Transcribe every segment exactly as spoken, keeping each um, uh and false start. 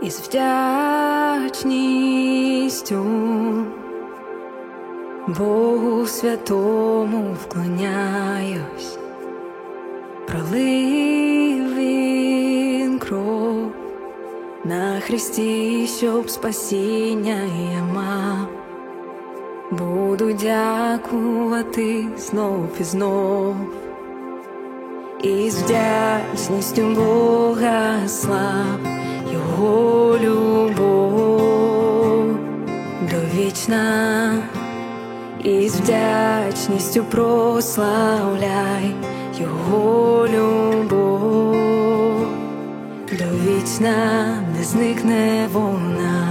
і з вдячністю Богу святому вклоняюсь. Пролив він кров на хресті, щоб спасіння я мав. Буду дякувати знов і знов, і з вдячністю Бога слав, Його любов довічна, і з вдячністю прославляй Його любов довічна, не зникне вона.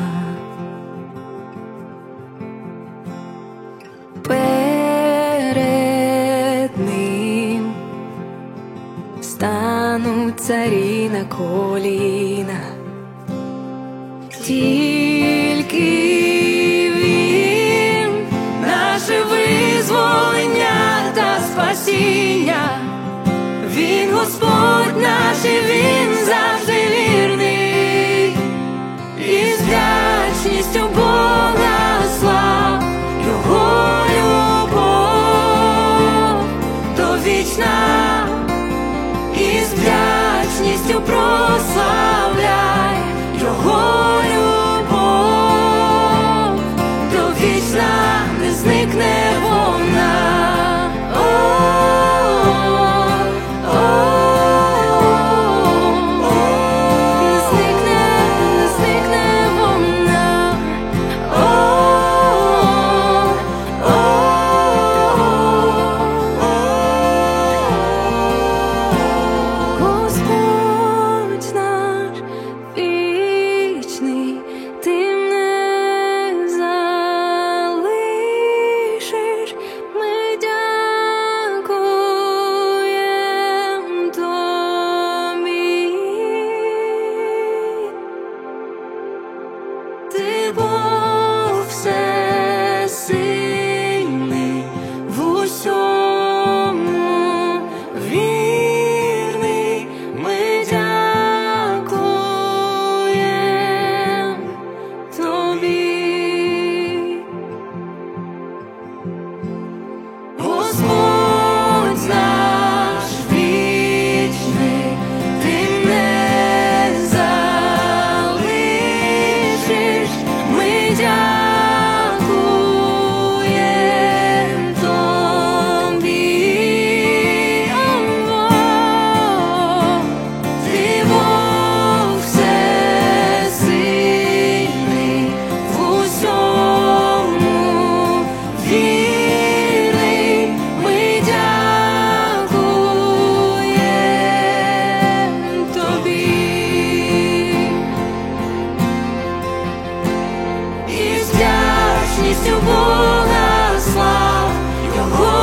Перед ним стануть царі на коліна, тільки Він наше визволення та спасіння. Він Господь наш, і Він завжди вірний, і з вдячністю Бога слав Його любов довічна, і з вдячністю прославляй Його любов довічна, не зникне вона. Ти Бог всесильний, в усьому вірний, ми дякуєм Тобі. Господь наш вічний, Ти не залишиш, ми дякуєм Тобі. Ти Бог всесильний, в усьому вірний, ми дякуєм Тобі. І з вдячністю Бога слав Його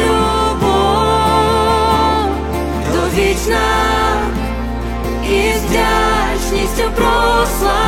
любов довічна, і з вдячністю прослав